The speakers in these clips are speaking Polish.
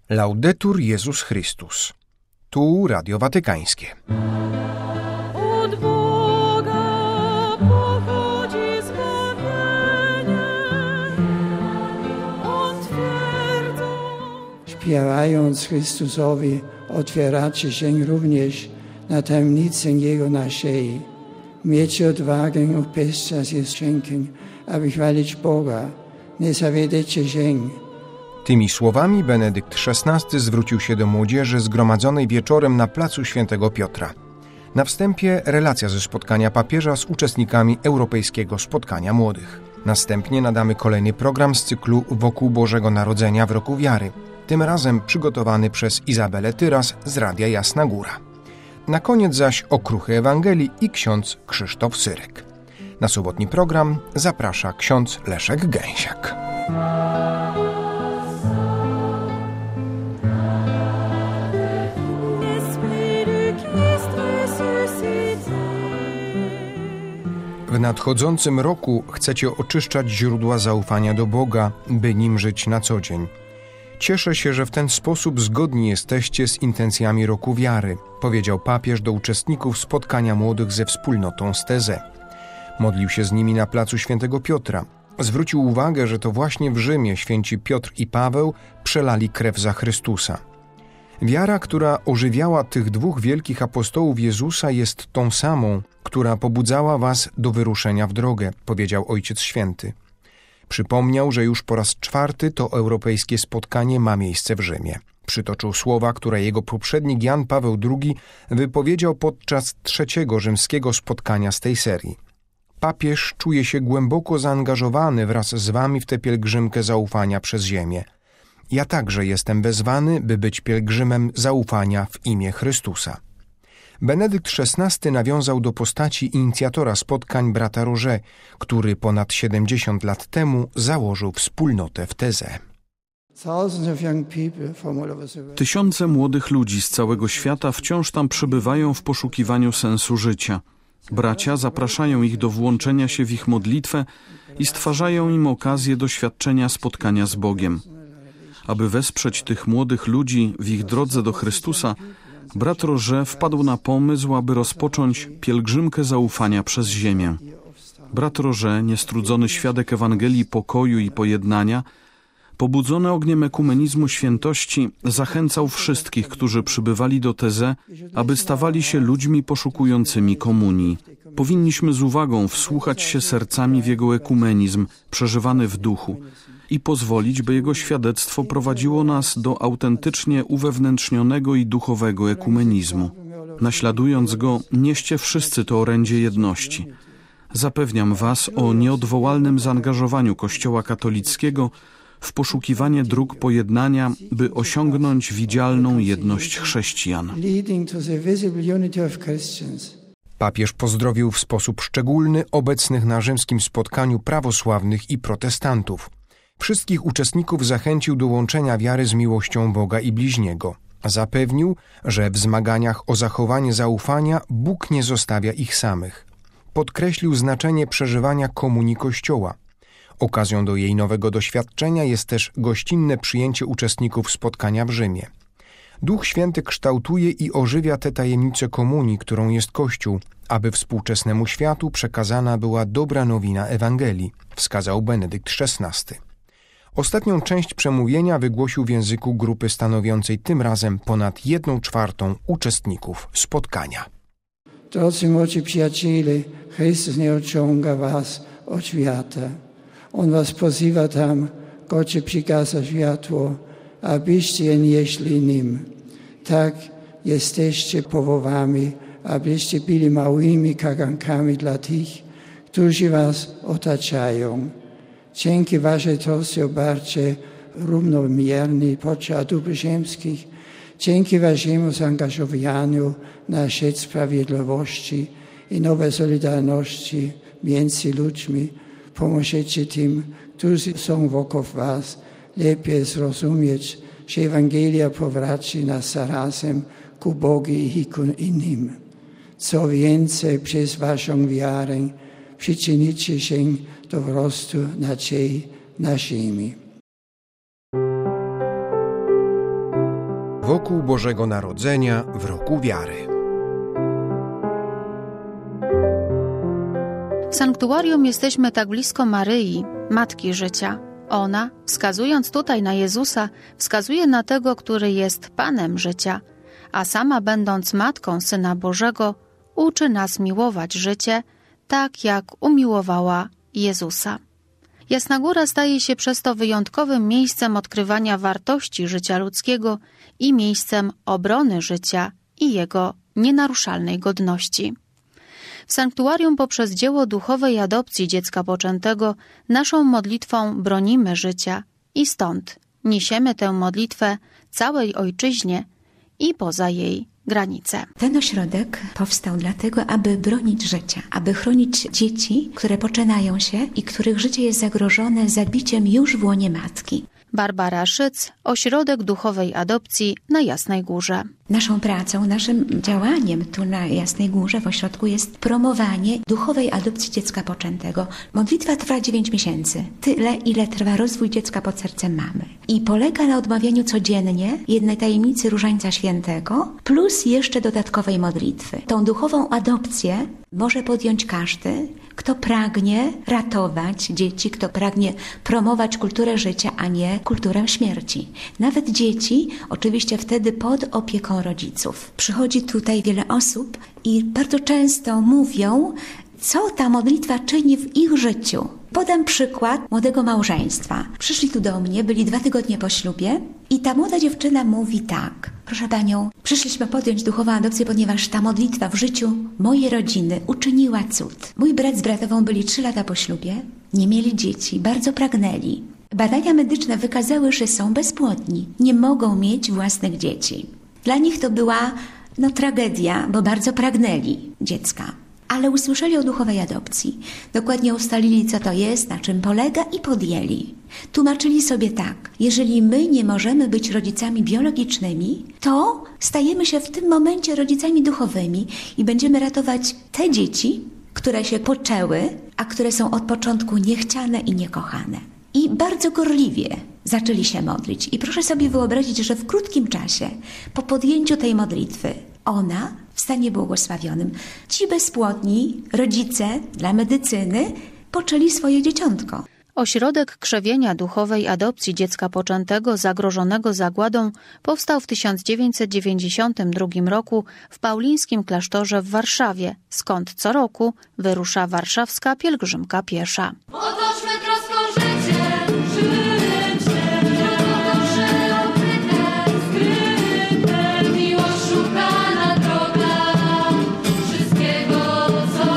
Laudetur Jezus Chrystus. Tu Radio Watykańskie. Od Boga pochodzi zbawienie, On twierdzą. Śpiewając Chrystusowi, otwieracie się również na tajemnicę Jego naszej. Miejcie odwagę upeszczać i szczękę, aby chwalić Boga. Nie zawiedecie się. Tymi słowami Benedykt XVI zwrócił się do młodzieży zgromadzonej wieczorem na placu Świętego Piotra. Na wstępie relacja ze spotkania papieża z uczestnikami Europejskiego Spotkania Młodych. Następnie nadamy kolejny program z cyklu Wokół Bożego Narodzenia w Roku Wiary, tym razem przygotowany przez Izabelę Tyras z Radia Jasna Góra. Na koniec zaś okruchy Ewangelii i ksiądz Krzysztof Syrek. Na sobotni program zaprasza ksiądz Leszek Gęsiak. W nadchodzącym roku chcecie oczyszczać źródła zaufania do Boga, by nim żyć na co dzień. Cieszę się, że w ten sposób zgodni jesteście z intencjami Roku Wiary, powiedział papież do uczestników spotkania młodych ze wspólnotą z Tezę. Modlił się z nimi na placu Świętego Piotra. Zwrócił uwagę, że to właśnie w Rzymie święci Piotr i Paweł przelali krew za Chrystusa. Wiara, która ożywiała tych dwóch wielkich apostołów Jezusa, jest tą samą, która pobudzała was do wyruszenia w drogę, powiedział Ojciec Święty. Przypomniał, że już po raz 4 to europejskie spotkanie ma miejsce w Rzymie. Przytoczył słowa, które jego poprzednik Jan Paweł II wypowiedział podczas 3. rzymskiego spotkania z tej serii. Papież czuje się głęboko zaangażowany wraz z wami w tę pielgrzymkę zaufania przez ziemię. Ja także jestem wezwany, by być pielgrzymem zaufania w imię Chrystusa. Benedykt XVI nawiązał do postaci inicjatora spotkań brata Roger, który ponad 70 lat temu założył wspólnotę w Tezę. Tysiące młodych ludzi z całego świata wciąż tam przybywają w poszukiwaniu sensu życia. Bracia zapraszają ich do włączenia się w ich modlitwę i stwarzają im okazję doświadczenia spotkania z Bogiem. Aby wesprzeć tych młodych ludzi w ich drodze do Chrystusa, brat Roger wpadł na pomysł, aby rozpocząć pielgrzymkę zaufania przez ziemię. Brat Roger, niestrudzony świadek Ewangelii pokoju i pojednania, pobudzony ogniem ekumenizmu świętości, zachęcał wszystkich, którzy przybywali do Tezę, aby stawali się ludźmi poszukującymi komunii. Powinniśmy z uwagą wsłuchać się sercami w jego ekumenizm, przeżywany w duchu, i pozwolić, by jego świadectwo prowadziło nas do autentycznie uwewnętrznionego i duchowego ekumenizmu. Naśladując go, nieście wszyscy to orędzie jedności. Zapewniam was o nieodwołalnym zaangażowaniu Kościoła katolickiego w poszukiwanie dróg pojednania, by osiągnąć widzialną jedność chrześcijan. Papież pozdrowił w sposób szczególny obecnych na rzymskim spotkaniu prawosławnych i protestantów. Wszystkich uczestników zachęcił do łączenia wiary z miłością Boga i bliźniego. Zapewnił, że w zmaganiach o zachowanie zaufania Bóg nie zostawia ich samych. Podkreślił znaczenie przeżywania komunii Kościoła. Okazją do jej nowego doświadczenia jest też gościnne przyjęcie uczestników spotkania w Rzymie. Duch Święty kształtuje i ożywia tę tajemnicę komunii, którą jest Kościół, aby współczesnemu światu przekazana była dobra nowina Ewangelii, wskazał Benedykt XVI. Ostatnią część przemówienia wygłosił w języku grupy stanowiącej tym razem ponad 1/4 uczestników spotkania. Drodzy młodzi przyjaciele, Chrystus nie odciąga was od świata. On was pozywa tam, gdzie przykazał światło, abyście nieśli nim. Tak jesteście powołani, abyście byli małymi kagankami dla tych, którzy was otaczają. Dzięki waszej trosce o bardziej równomierny podział dóbr ziemskich, dzięki waszemu zaangażowaniu na rzecz sprawiedliwości i nowej solidarności między ludźmi, pomożecie tym, którzy są wokół was, lepiej zrozumieć, że Ewangelia prowadzi nas zarazem ku Bogu i ku innym. Co więcej, przez waszą wiarę przyczynicie się do wzrostu nadziei na ziemi. wokół Bożego Narodzenia w roku wiary. W sanktuarium jesteśmy tak blisko Maryi, Matki Życia. Ona, wskazując tutaj na Jezusa, wskazuje na tego, który jest Panem życia, a sama będąc Matką Syna Bożego, uczy nas miłować życie, tak jak umiłowała Jezusa. Jasna Góra staje się przez to wyjątkowym miejscem odkrywania wartości życia ludzkiego i miejscem obrony życia i jego nienaruszalnej godności. W sanktuarium poprzez dzieło duchowej adopcji dziecka poczętego naszą modlitwą bronimy życia i stąd niesiemy tę modlitwę całej ojczyźnie i poza jej granice. Ten ośrodek powstał dlatego, aby bronić życia, aby chronić dzieci, które poczynają się i których życie jest zagrożone zabiciem już w łonie matki. Barbara Szyc, Ośrodek Duchowej Adopcji na Jasnej Górze. Naszą pracą, naszym działaniem tu na Jasnej Górze w ośrodku jest promowanie duchowej adopcji dziecka poczętego. Modlitwa trwa 9 miesięcy. Tyle, ile trwa rozwój dziecka pod sercem mamy. I polega na odmawianiu codziennie jednej tajemnicy Różańca Świętego plus jeszcze dodatkowej modlitwy. Tą duchową adopcję może podjąć każdy, kto pragnie ratować dzieci, kto pragnie promować kulturę życia, a nie kulturę śmierci. Nawet dzieci, oczywiście wtedy pod opieką rodziców. Przychodzi tutaj wiele osób i bardzo często mówią, co ta modlitwa czyni w ich życiu. Podam przykład młodego małżeństwa. Przyszli tu do mnie, byli 2 tygodnie po ślubie i ta młoda dziewczyna mówi tak: proszę panią, przyszliśmy podjąć duchową adopcję, ponieważ ta modlitwa w życiu mojej rodziny uczyniła cud. Mój brat z bratową byli 3 lata po ślubie, nie mieli dzieci, bardzo pragnęli. Badania medyczne wykazały, że są bezpłodni, nie mogą mieć własnych dzieci. Dla nich to była tragedia, bo bardzo pragnęli dziecka. Ale usłyszeli o duchowej adopcji. Dokładnie ustalili, co to jest, na czym polega i podjęli. Tłumaczyli sobie tak: jeżeli my nie możemy być rodzicami biologicznymi, to stajemy się w tym momencie rodzicami duchowymi i będziemy ratować te dzieci, które się poczęły, a które są od początku niechciane i niekochane. I bardzo gorliwie zaczęli się modlić. I proszę sobie wyobrazić, że w krótkim czasie, po podjęciu tej modlitwy, ona w stanie błogosławionym, ci bezpłodni rodzice dla medycyny poczęli swoje dzieciątko. Ośrodek krzewienia duchowej adopcji dziecka poczętego zagrożonego zagładą powstał w 1992 roku w Paulińskim Klasztorze w Warszawie, skąd co roku wyrusza warszawska pielgrzymka piesza. Otoczmy troską życie, drogosze okryte, skryte, miłość szukana droga, wszystkiego co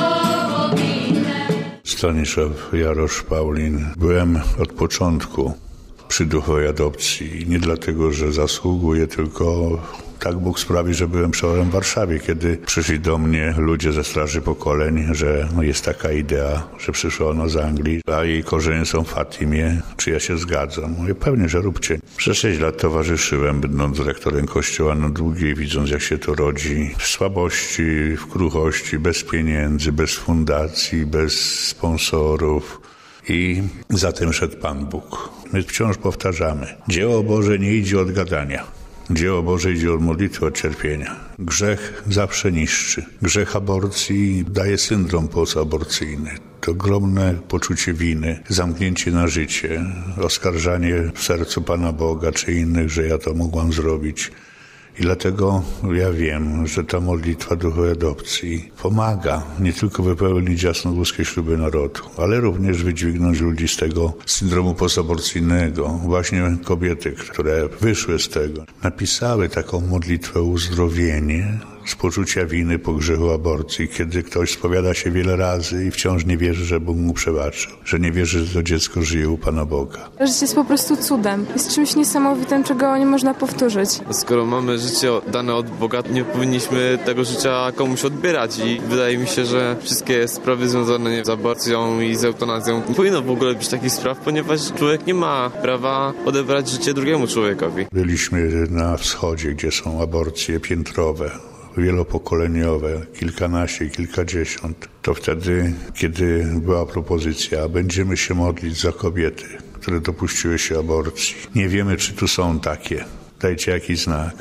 powinne. Stanisław Jarosz Paulin. Byłem od początku przy duchowej adopcji. Nie dlatego, że zasługuję, tylko tak Bóg sprawi, że byłem przeorem w Warszawie, kiedy przyszli do mnie ludzie ze Straży Pokoleń, że jest taka idea, że przyszła ona z Anglii, a jej korzenie są w Fatimie, czy ja się zgadzam. Mówię, pewnie, że róbcie. Przez 6 lat towarzyszyłem, będąc dyrektorem kościoła na Długiej, widząc jak się to rodzi. W słabości, w kruchości, bez pieniędzy, bez fundacji, bez sponsorów. I za tym szedł Pan Bóg. My wciąż powtarzamy: dzieło Boże nie idzie od gadania. Dzieło Boże idzie od modlitwy, od cierpienia. Grzech zawsze niszczy. Grzech aborcji daje syndrom postaborcyjny. To ogromne poczucie winy, zamknięcie na życie, oskarżanie w sercu Pana Boga czy innych, że ja to mogłam zrobić. I dlatego ja wiem, że ta modlitwa duchowej adopcji pomaga nie tylko wypełnić jasnogórskie śluby narodu, ale również wydźwignąć ludzi z tego syndromu postaborcyjnego. Właśnie kobiety, które wyszły z tego, napisały taką modlitwę o uzdrowienie z poczucia winy po grzechu aborcji, kiedy ktoś spowiada się wiele razy i wciąż nie wierzy, że Bóg mu przebaczył, że nie wierzy, że to dziecko żyje u Pana Boga. Życie jest po prostu cudem. Jest czymś niesamowitym, czego nie można powtórzyć. Skoro mamy życie dane od Boga, nie powinniśmy tego życia komuś odbierać i wydaje mi się, że wszystkie sprawy związane z aborcją i z eutanazją nie powinno w ogóle być takich spraw, ponieważ człowiek nie ma prawa odebrać życie drugiemu człowiekowi. Byliśmy na wschodzie, gdzie są aborcje piętrowe, wielopokoleniowe, kilkanaście, kilkadziesiąt. To wtedy, kiedy była propozycja, będziemy się modlić za kobiety, które dopuściły się aborcji. Nie wiemy, czy tu są takie. Dajcie jakiś znak.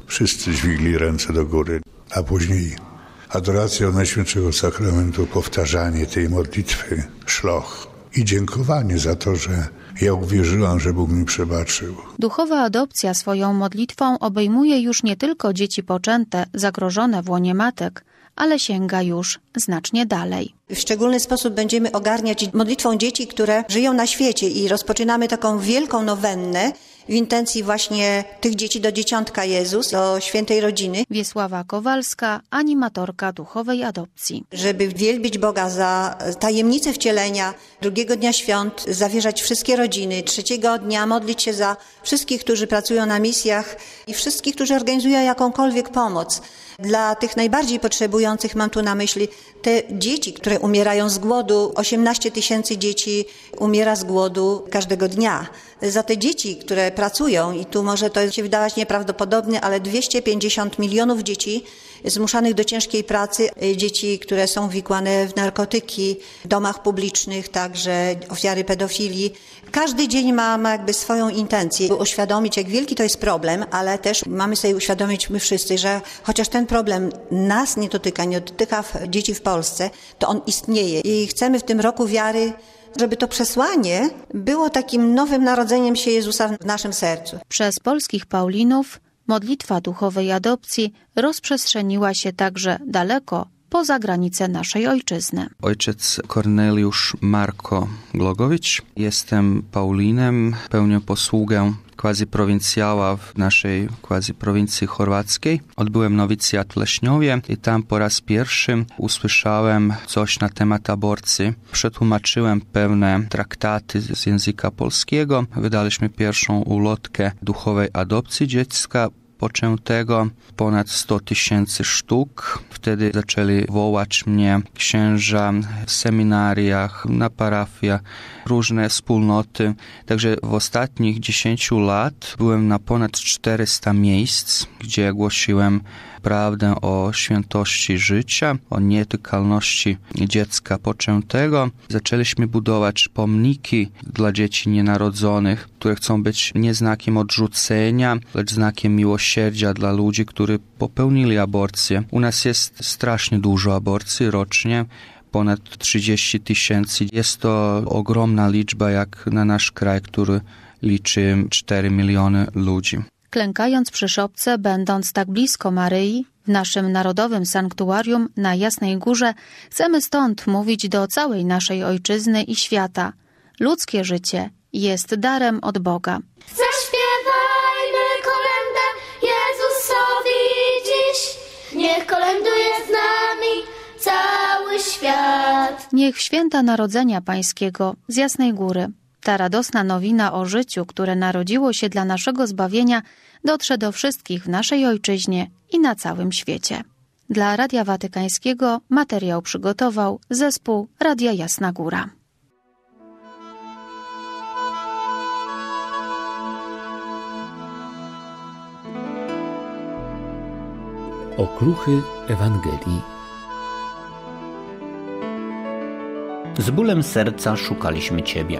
Wszyscy dźwigli ręce do góry, a później adoracja Najświętszego Sakramentu, powtarzanie tej modlitwy, szloch i dziękowanie za to, że ja uwierzyłam, że Bóg mi przebaczył. Duchowa adopcja swoją modlitwą obejmuje już nie tylko dzieci poczęte, zagrożone w łonie matek, ale sięga już znacznie dalej. W szczególny sposób będziemy ogarniać modlitwą dzieci, które żyją na świecie i rozpoczynamy taką wielką nowennę w intencji właśnie tych dzieci do Dzieciątka Jezus, do Świętej Rodziny. Wiesława Kowalska, animatorka duchowej adopcji. Żeby wielbić Boga za tajemnicę wcielenia, drugiego dnia świąt zawierzać wszystkie rodziny, trzeciego dnia modlić się za wszystkich, którzy pracują na misjach i wszystkich, którzy organizują jakąkolwiek pomoc. Dla tych najbardziej potrzebujących mam tu na myśli te dzieci, które umierają z głodu. 18 000 dzieci umiera z głodu każdego dnia. Za te dzieci, które pracują, i tu może to się wydawać nieprawdopodobne, ale 250 milionów dzieci zmuszanych do ciężkiej pracy, dzieci, które są wikłane w narkotyki, w domach publicznych, także ofiary pedofilii. Każdy dzień ma jakby swoją intencję, by uświadomić, jak wielki to jest problem, ale też mamy sobie uświadomić my wszyscy, że chociaż ten problem nas nie dotyka, nie dotyka dzieci w Polsce, to on istnieje i chcemy w tym roku wiary, żeby to przesłanie było takim nowym narodzeniem się Jezusa w naszym sercu. Przez polskich Paulinów modlitwa duchowej adopcji rozprzestrzeniła się także daleko poza granice naszej ojczyzny. Ojciec Korneliusz Marko Glogowicz. Jestem Paulinem, pełnię posługę quasi-prowincjała w naszej quasi-prowincji chorwackiej. Odbyłem nowicjat w Leśniowie i tam po raz pierwszy usłyszałem coś na temat aborcji. Przetłumaczyłem pewne traktaty z języka polskiego. Wydaliśmy pierwszą ulotkę duchowej adopcji dziecka poczętego, ponad 100 000 sztuk. Wtedy zaczęli wołać mnie księża w seminariach, na parafiach, różne wspólnoty. Także w ostatnich 10 lat byłem na ponad 400 miejsc, gdzie głosiłem prawdę o świętości życia, o nietykalności dziecka poczętego. Zaczęliśmy budować pomniki dla dzieci nienarodzonych, które chcą być nie znakiem odrzucenia, lecz znakiem miłosierdzia dla ludzi, którzy popełnili aborcję. U nas jest strasznie dużo aborcji rocznie, ponad 30 000. Jest to ogromna liczba jak na nasz kraj, który liczy 4 miliony ludzi. Klękając przy szopce, będąc tak blisko Maryi, w naszym narodowym sanktuarium na Jasnej Górze, chcemy stąd mówić do całej naszej ojczyzny i świata. Ludzkie życie jest darem od Boga. Zaśpiewajmy kolędę Jezusowi dziś, niech kolęduje z nami cały świat. Niech święta Narodzenia Pańskiego z Jasnej Góry, ta radosna nowina o życiu, które narodziło się dla naszego zbawienia, dotrze do wszystkich w naszej ojczyźnie i na całym świecie. Dla Radia Watykańskiego materiał przygotował zespół Radia Jasna Góra. Okruchy Ewangelii. Z bólem serca szukaliśmy Ciebie.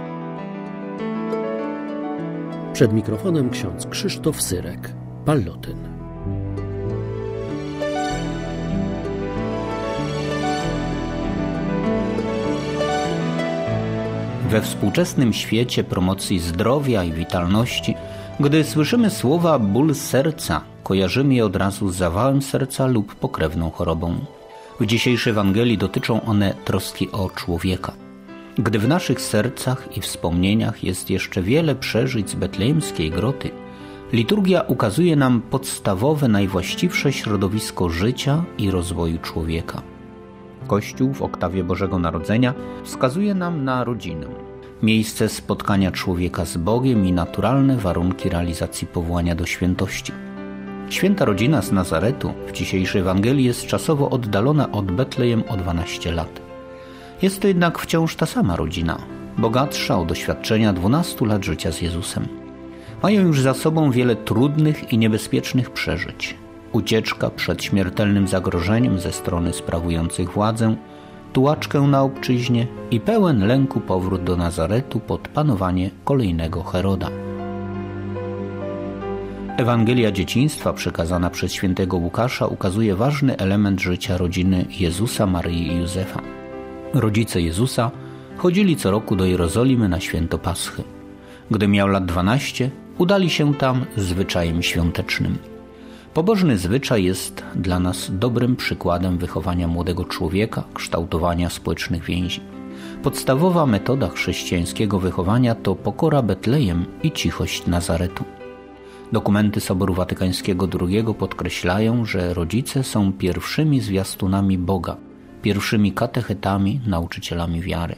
Przed mikrofonem ksiądz Krzysztof Syrek, Pallotyn. We współczesnym świecie promocji zdrowia i witalności, gdy słyszymy słowa ból serca, kojarzymy je od razu z zawałem serca lub pokrewną chorobą. W dzisiejszej Ewangelii dotyczą one troski o człowieka. Gdy w naszych sercach i wspomnieniach jest jeszcze wiele przeżyć z betlejemskiej groty, liturgia ukazuje nam podstawowe, najwłaściwsze środowisko życia i rozwoju człowieka. Kościół w oktawie Bożego Narodzenia wskazuje nam na rodzinę, miejsce spotkania człowieka z Bogiem i naturalne warunki realizacji powołania do świętości. Święta rodzina z Nazaretu w dzisiejszej Ewangelii jest czasowo oddalona od Betlejem o 12 lat. Jest to jednak wciąż ta sama rodzina, bogatsza o doświadczenia 12 lat życia z Jezusem. Mają już za sobą wiele trudnych i niebezpiecznych przeżyć. Ucieczka przed śmiertelnym zagrożeniem ze strony sprawujących władzę, tułaczkę na obczyźnie i pełen lęku powrót do Nazaretu pod panowanie kolejnego Heroda. Ewangelia dzieciństwa przekazana przez świętego Łukasza ukazuje ważny element życia rodziny Jezusa, Maryi i Józefa. Rodzice Jezusa chodzili co roku do Jerozolimy na święto Paschy. Gdy miał lat 12, udali się tam z zwyczajem świątecznym. Pobożny zwyczaj jest dla nas dobrym przykładem wychowania młodego człowieka, kształtowania społecznych więzi. Podstawowa metoda chrześcijańskiego wychowania to pokora Betlejem i cichość Nazaretu. Dokumenty Soboru Watykańskiego II podkreślają, że rodzice są pierwszymi zwiastunami Boga, pierwszymi katechetami, nauczycielami wiary.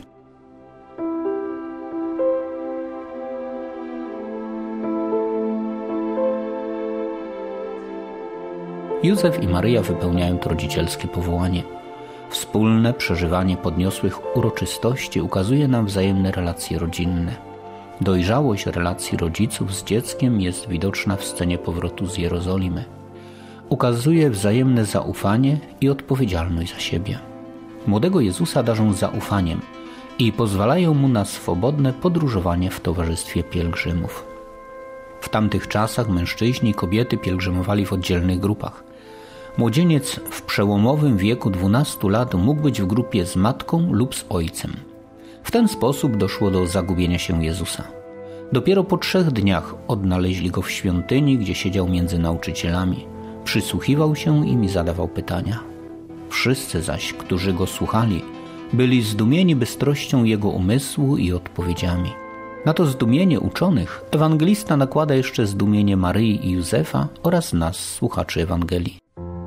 Józef i Maryja wypełniają to rodzicielskie powołanie. Wspólne przeżywanie podniosłych uroczystości ukazuje nam wzajemne relacje rodzinne. Dojrzałość relacji rodziców z dzieckiem jest widoczna w scenie powrotu z Jerozolimy. Ukazuje wzajemne zaufanie i odpowiedzialność za siebie. Młodego Jezusa darzą zaufaniem i pozwalają mu na swobodne podróżowanie w towarzystwie pielgrzymów. W tamtych czasach mężczyźni i kobiety pielgrzymowali w oddzielnych grupach. Młodzieniec w przełomowym wieku 12 lat mógł być w grupie z matką lub z ojcem. W ten sposób doszło do zagubienia się Jezusa. Dopiero po 3 dniach odnaleźli go w świątyni, gdzie siedział między nauczycielami. Przysłuchiwał się im i zadawał pytania. Wszyscy zaś, którzy go słuchali, byli zdumieni bystrością jego umysłu i odpowiedziami. Na to zdumienie uczonych ewangelista nakłada jeszcze zdumienie Maryi i Józefa oraz nas, słuchaczy Ewangelii.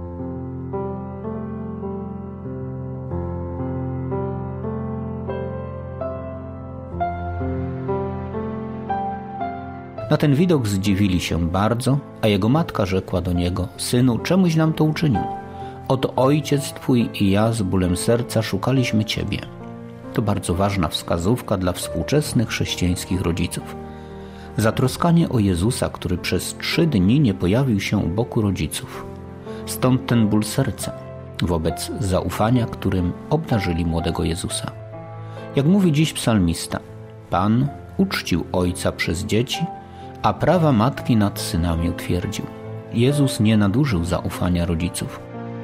Na ten widok zdziwili się bardzo, a jego matka rzekła do niego: Synu, czemuś nam to uczynił? Oto ojciec twój i ja z bólem serca szukaliśmy ciebie. To bardzo ważna wskazówka dla współczesnych chrześcijańskich rodziców. Zatroskanie o Jezusa, który przez 3 dni nie pojawił się u boku rodziców. Stąd ten ból serca wobec zaufania, którym obdarzyli młodego Jezusa. Jak mówi dziś psalmista, Pan uczcił ojca przez dzieci, a prawa matki nad synami utwierdził. Jezus nie nadużył zaufania rodziców.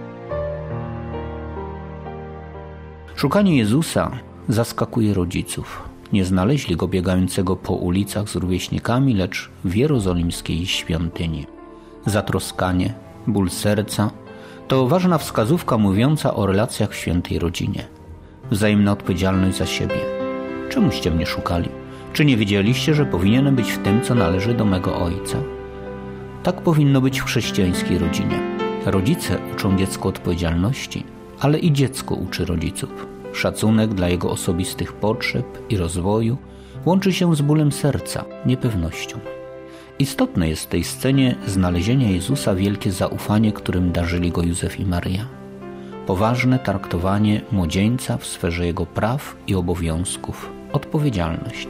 Szukanie Jezusa zaskakuje rodziców. Nie znaleźli go biegającego po ulicach z rówieśnikami, lecz w jerozolimskiej świątyni. Zatroskanie, ból serca to ważna wskazówka mówiąca o relacjach w świętej rodzinie. Wzajemna odpowiedzialność za siebie. Czemuście mnie szukali? Czy nie wiedzieliście, że powinienem być w tym, co należy do mego ojca? Tak powinno być w chrześcijańskiej rodzinie. Rodzice uczą dziecko odpowiedzialności, ale i dziecko uczy rodziców. Szacunek dla jego osobistych potrzeb i rozwoju łączy się z bólem serca, niepewnością. Istotne jest w tej scenie znalezienia Jezusa wielkie zaufanie, którym darzyli go Józef i Maryja. Poważne traktowanie młodzieńca w sferze jego praw i obowiązków, odpowiedzialność.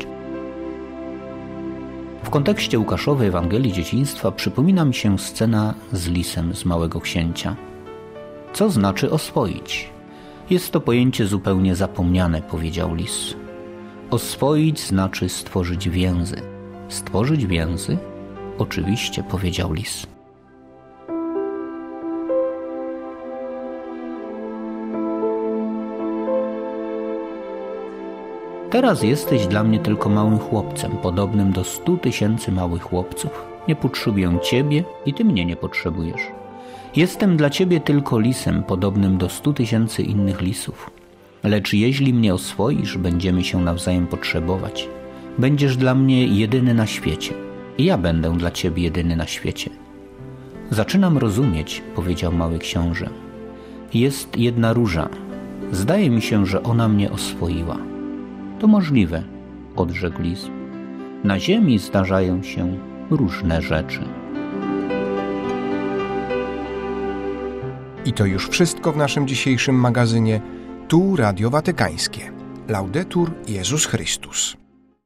W kontekście Łukaszowej Ewangelii dzieciństwa przypomina mi się scena z lisem z Małego Księcia. Co znaczy oswoić? Jest to pojęcie zupełnie zapomniane, powiedział lis. Oswoić znaczy stworzyć więzy. Stworzyć więzy? Oczywiście, powiedział lis. Teraz jesteś dla mnie tylko małym chłopcem, podobnym do 100 000 małych chłopców. Nie potrzebuję ciebie i ty mnie nie potrzebujesz. Jestem dla ciebie tylko lisem, podobnym do 100 000 innych lisów. Lecz jeśli mnie oswoisz, będziemy się nawzajem potrzebować. Będziesz dla mnie jedyny na świecie i ja będę dla ciebie jedyny na świecie. Zaczynam rozumieć, powiedział mały książę. Jest jedna róża. Zdaje mi się, że ona mnie oswoiła. To możliwe, odrzekł lis. Na ziemi zdarzają się różne rzeczy. I to już wszystko w naszym dzisiejszym magazynie. Tu Radio Watykańskie. Laudetur Jezus Chrystus.